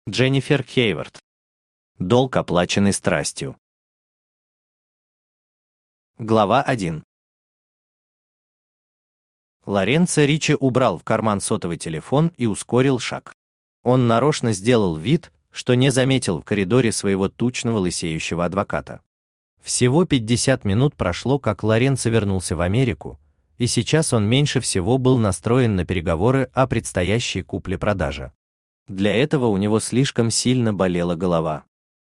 Дженнифер Хейвард. Долг, оплаченный страстью. Глава 1. Лоренцо Ричи убрал в карман сотовый телефон и ускорил шаг. Он нарочно сделал вид, что не заметил в коридоре своего тучного лысеющего адвоката. Всего 50 минут прошло, как Лоренцо вернулся в Америку, и сейчас он меньше всего был настроен на переговоры о предстоящей купле-продаже. Для этого у него слишком сильно болела голова.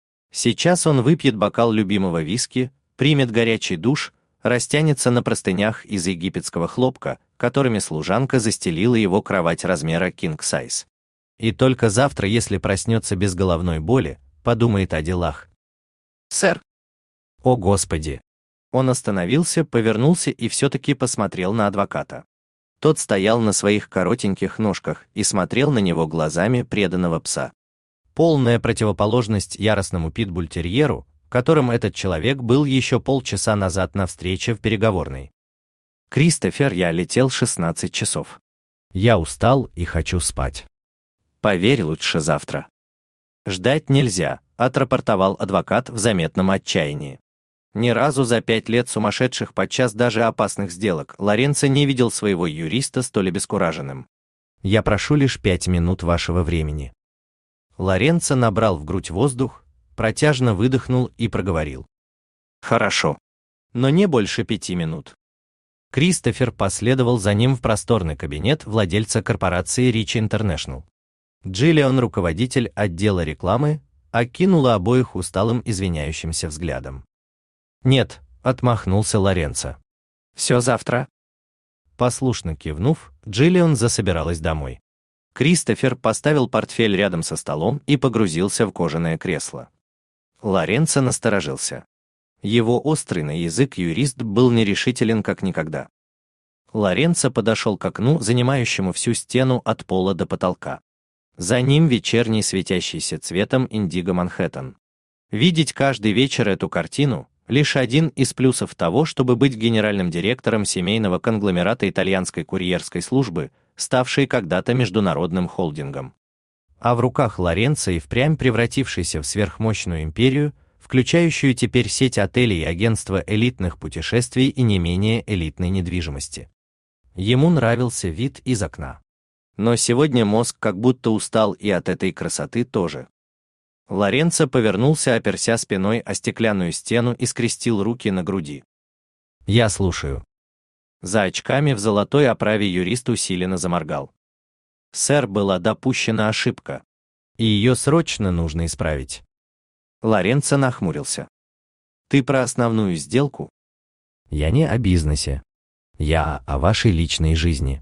Сейчас он выпьет бокал любимого виски, примет горячий душ, растянется на простынях из египетского хлопка, которыми служанка застелила его кровать размера king size. И только завтра, если проснется без головной боли, подумает о делах. «Сэр!» «О, Господи!» Он остановился, повернулся и все-таки посмотрел на адвоката. Тот стоял на своих коротеньких ножках и смотрел на него глазами преданного пса. Полная противоположность яростному питбуль-терьеру, которым этот человек был еще полчаса назад на встрече в переговорной. «Кристофер, я летел 16 часов. Я устал и хочу спать. Поверь, лучше завтра». «Ждать нельзя», — отрапортовал адвокат в заметном отчаянии. Ни разу за 5 лет сумасшедших, подчас даже опасных сделок, Лоренцо не видел своего юриста столь обескураженным. «Я прошу лишь 5 минут вашего времени». Лоренцо набрал в грудь воздух, протяжно выдохнул и проговорил. «Хорошо. Но не больше 5 минут». Кристофер последовал за ним в просторный кабинет владельца корпорации Ричи Интернешнл. Джиллиан, руководитель отдела рекламы, окинула обоих усталым извиняющимся взглядом. «Нет», — отмахнулся Лоренцо. «Все завтра». Послушно кивнув, Джиллиан засобиралась домой. Кристофер поставил портфель рядом со столом и погрузился в кожаное кресло. Лоренцо насторожился. Его острый на язык юрист был нерешителен как никогда. Лоренцо подошел к окну, занимающему всю стену от пола до потолка. За ним вечерний светящийся цветом индиго Манхэттен. Видеть каждый вечер эту картину — лишь один из плюсов того, чтобы быть генеральным директором семейного конгломерата итальянской курьерской службы, ставшей когда-то международным холдингом. А в руках Лоренцо и впрямь превратившийся в сверхмощную империю, включающую теперь сеть отелей и агентства элитных путешествий и не менее элитной недвижимости. Ему нравился вид из окна. Но сегодня мозг как будто устал и от этой красоты тоже. Лоренцо повернулся, оперся спиной о стеклянную стену и скрестил руки на груди. «Я слушаю». За очками в золотой оправе юрист усиленно заморгал. «Сэр, была допущена ошибка. И ее срочно нужно исправить». Лоренцо нахмурился. «Ты про основную сделку?» «Я не о бизнесе. Я о вашей личной жизни».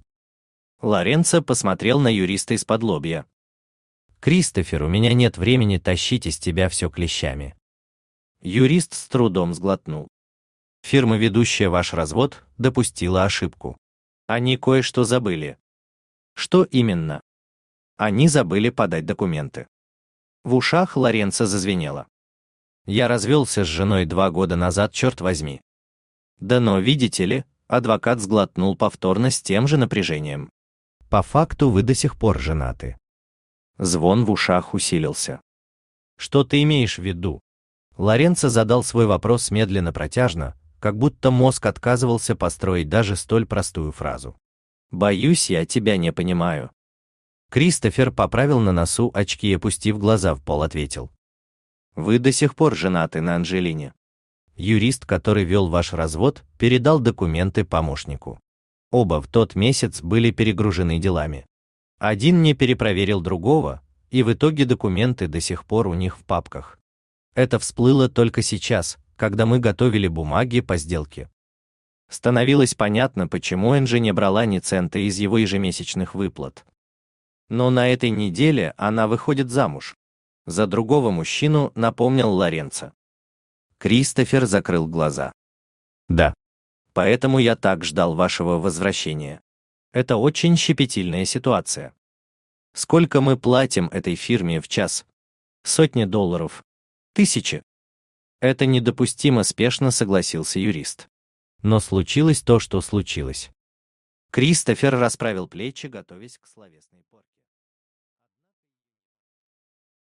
Лоренцо посмотрел на юриста из-под-лобья. «Кристофер, у меня нет времени тащить из тебя все клещами». Юрист с трудом сглотнул. «Фирма, ведущая ваш развод, допустила ошибку. Они кое-что забыли». «Что именно?» «Они забыли подать документы». В ушах Лоренцо зазвенело. «Я развелся с женой 2 года назад, черт возьми». «Да но, видите ли», адвокат сглотнул повторно с тем же напряжением. «По факту вы до сих пор женаты». Звон в ушах усилился. «Что ты имеешь в виду?» Лоренцо задал свой вопрос медленно, протяжно, как будто мозг отказывался построить даже столь простую фразу. «Боюсь, я тебя не понимаю». Кристофер поправил на носу очки и, опустив глаза в пол, ответил. «Вы до сих пор женаты на Анджелине». Юрист, который вел ваш развод, передал документы помощнику. Оба в тот месяц были перегружены делами. Один не перепроверил другого, и в итоге документы до сих пор у них в папках. Это всплыло только сейчас, когда мы готовили бумаги по сделке. Становилось понятно, почему Энджи не брала ни цента из его ежемесячных выплат. Но на этой неделе она выходит замуж. За другого мужчину, напомнил Лоренцо. Кристофер закрыл глаза. «Да. Поэтому я так ждал вашего возвращения. Это очень щепетильная ситуация. Сколько мы платим этой фирме в час? Сотни долларов. Тысячи. Это недопустимо, спешно согласился юрист. Но случилось то, что случилось. Кристофер расправил плечи, готовясь к словесной порке.